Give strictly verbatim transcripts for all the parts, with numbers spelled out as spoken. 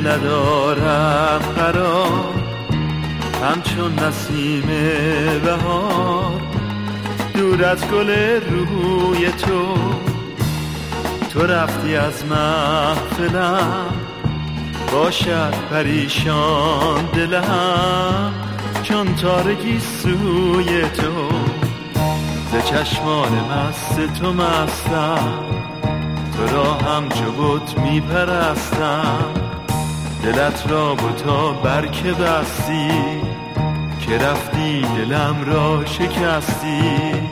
دل ندارم قرار، همچون نسیم بهار دور از گل روی تو. تو رفتی از محفلم، باشد پریشان دلم، چون تارگی سوی تو. ز چشمان مست تو مستم، تو را همچو بت می پرستم. دلت را بتا برکه بستی، که رفتی دلم را شکستی.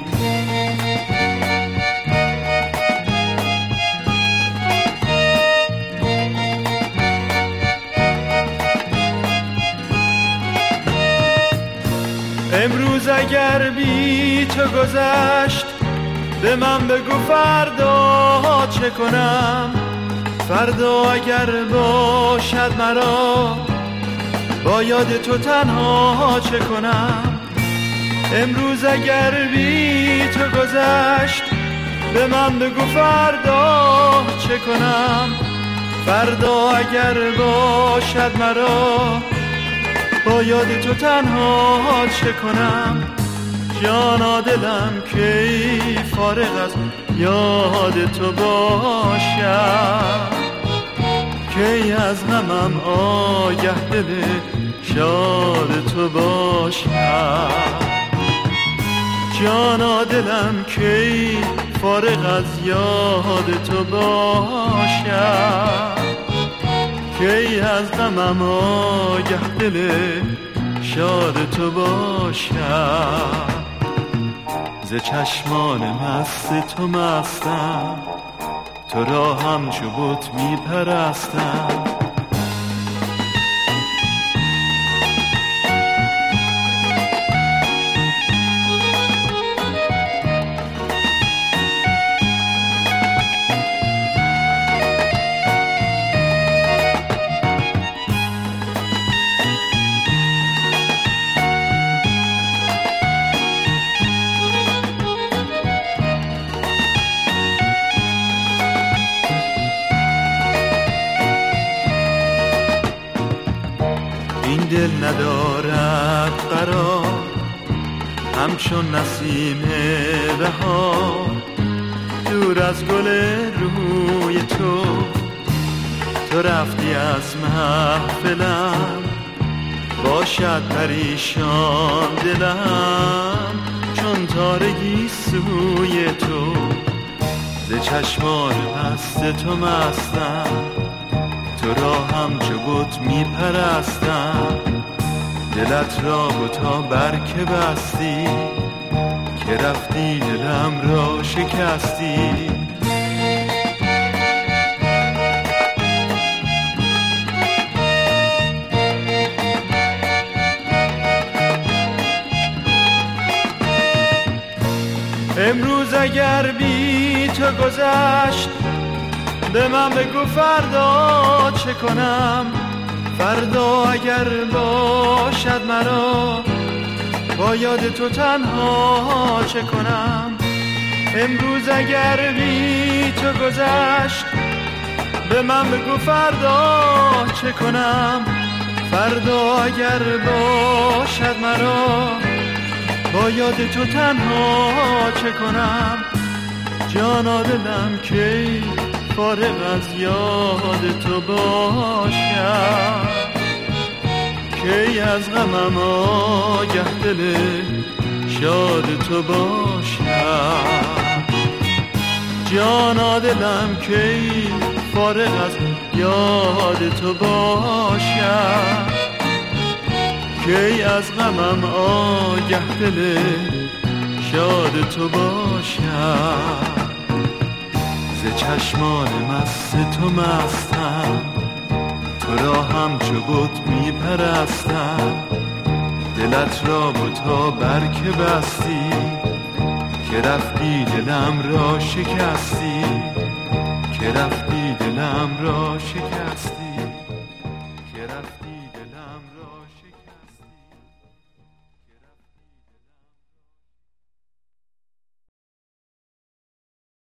امروز اگر بی تو گذشت، به من بگو فردا چه کنم. فردا اگر باشد مرا، با یاد تو تنها چه کنم. امروز اگر بی تو گذشت، به من بگو فردا چه کنم. فردا اگر باشد مرا، با یاد تو تنها چه کنم. جانا دلم کی فارغ از یاد تو باشم، کی از غمم آگه دل شاد تو باشم. جانا دلم کی فارغ از یاد تو باشم، کی از غمم آگه دل شاد تو باشم. ز چشمان مست تو مستم، تو را همچو بت می پرستم. این دل ندارد قرار، همچون نسیم بهار دور از گل روی تو. تو رفتی از محفلم، باشد پریشان دلم، چون تارگی سوی تو. ز چشمان مست تو مستم، تو را همچو بت می پرستم. دلت را بتا برکه بستی، که رفتی دلم را شکستی. امروز اگر بی تو گذشت، به من بگو فردا چه کنم. فردا اگر باشد مرا، با یاد تو تنها چه کنم. امروز اگر بی تو گذشت، به من بگو فردا چه کنم. فردا اگر باشد مرا، با یاد تو تنها چه کنم. جانا دلم کی فارغ از یاد تو باشم، کی از غمم آگه دل شاد تو باشم. جانا دلم کی فارغ از یاد تو باشم، کی از غمم آگه دل شاد تو باشم. ز چشمان مست تو مستم، تو را همچو بت می پرستم. دلت را بتا برکه بستی، که رفتی دلم را شکستی، که رفتی دلم را شکستی.